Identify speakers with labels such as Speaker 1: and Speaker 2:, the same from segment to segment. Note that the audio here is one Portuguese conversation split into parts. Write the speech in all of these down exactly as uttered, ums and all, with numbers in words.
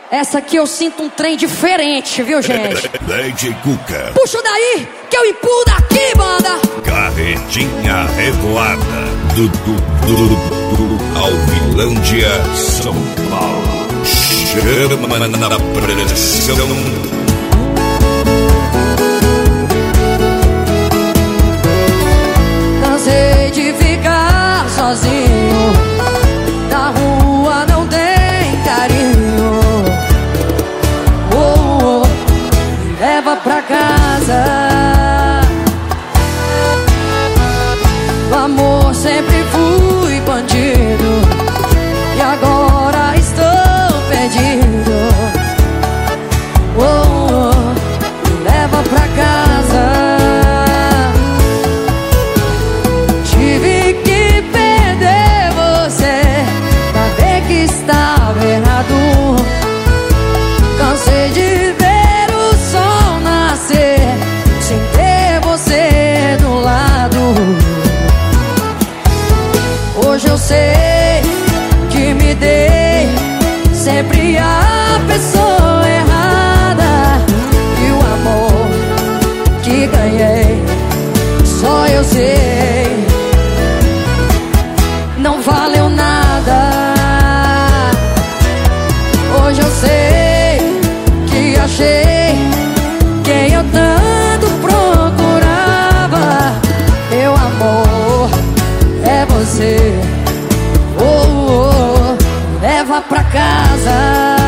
Speaker 1: Essa aqui eu sinto um trem diferente, viu, gente?
Speaker 2: D J Cuca.
Speaker 1: Puxa daí, que eu empurro daqui, banda.
Speaker 2: Carretinha revoada. Do, do, do, do, do, Alvilândia, São Paulo. Chama na pressão.
Speaker 1: Cansei de ficar sozinho. Na rua não tem carinho. Oh, oh, me leva pra casa. No amor sempre fui bandido e agora estou perdido. Oh, oh, me leva pra casa. Tive que perder você pra ver que estava errado. Cansei de ver o sol nascer sem ter você do lado. Hoje eu sei que me dei sempre a pessoa errada. E o amor que ganhei só eu sei não valeu nada. Hoje eu sei que achei quem eu tanto procurava. Meu amor é você. Oh, oh, oh. Leva pra casa.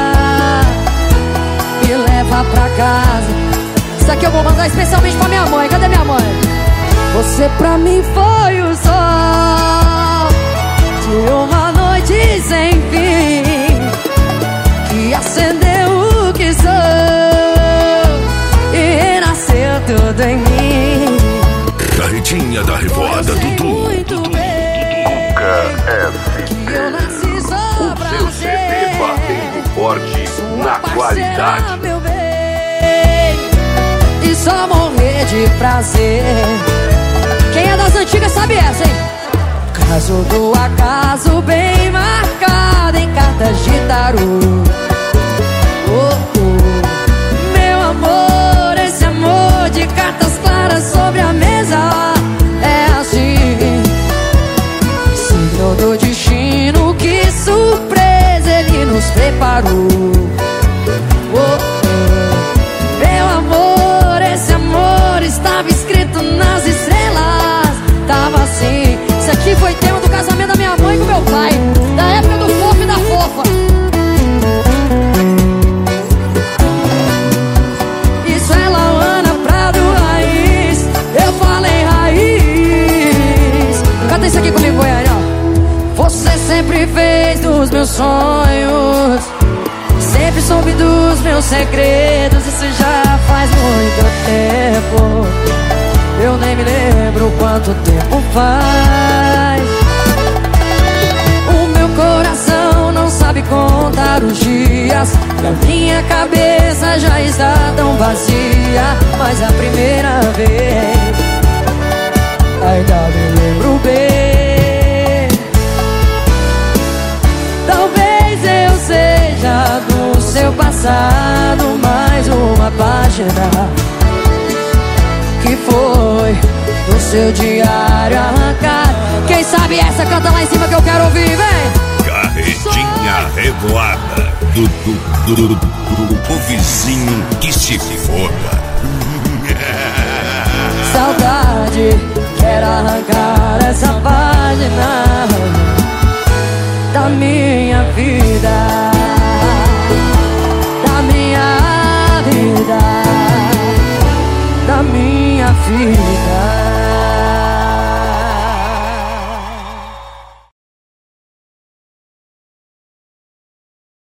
Speaker 1: Me leva pra casa. Isso aqui eu vou mandar especialmente pra minha mãe. Cadê minha mãe? Você pra mim foi o sol de uma noite sem fim, que acendeu o que sou e renasceu tudo em mim.
Speaker 2: Carretinha da revoada, Dudu.
Speaker 1: Muito bem
Speaker 3: Cuca S
Speaker 1: que eu nasci só
Speaker 3: O
Speaker 1: pra
Speaker 3: seu C D batendo forte na qualidade.
Speaker 1: meu bem, e só morrer de prazer. Quem é das antigas sabe essa, hein? Caso do acaso bem marcado em cartas de tarô. Oh, oh. Meu amor, esse amor de cartas claras sobre a mesa é assim. Signo do destino, que surpresa ele nos preparou. Oh, oh. Meu amor, esse amor estava escrito nas estrelas. Tava assim. Isso aqui foi tema do casamento da minha mãe com meu pai, da época do fofo e da fofa. Isso é Lauana Prado Raiz. Eu falei raiz. Canta isso aqui comigo, Goiânia. Você sempre fez dos meus sonhos, sempre soube dos meus segredos. Isso já faz muito tempo. Eu nem me lembro quanto tempo faz. O meu coração não sabe contar os dias, e a minha cabeça já está tão vazia. Mas a primeira vez ainda me lembro bem. Talvez eu seja do seu passado mais uma página que foi do seu diário arrancado. Quem sabe essa canta lá em cima que eu quero ouvir, vem!
Speaker 2: Carretinha revoada. Do, do, do, do, do, o vizinho que se foda.
Speaker 1: Saudade quer arrancar